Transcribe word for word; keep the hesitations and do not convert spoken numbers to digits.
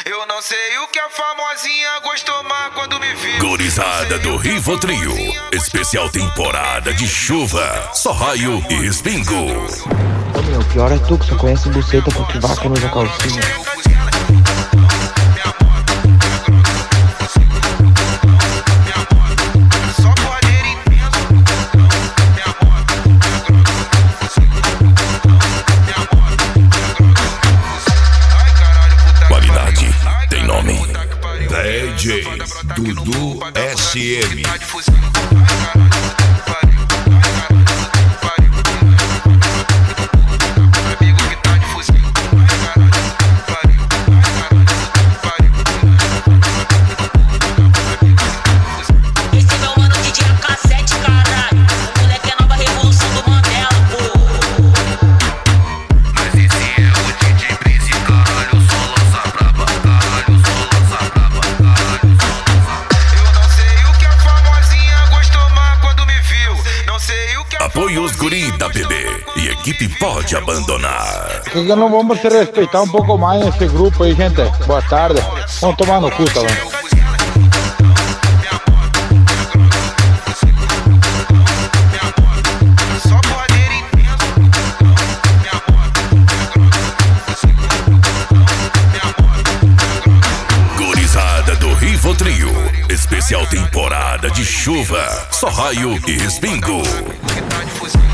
Eu não sei o que a famosinha gostou mais quando me viu. Gurizada do Rivotril, especial temporada de chuva, só raio e respingo. Ô meu, pior é tu que só conhece buceta porque vaca não usa calcinha. Qualidade tem nome. D J Dudu S M. Apoie os guri da B B e equipe pode abandonar. Por que não vamos se respeitar um pouco mais esse grupo aí, gente? Boa tarde. Vamos tomar no cu, tá bom? Gurizada do Rivotril, especial temporada de chuva, só raio e respingo. Que tá de fuzil.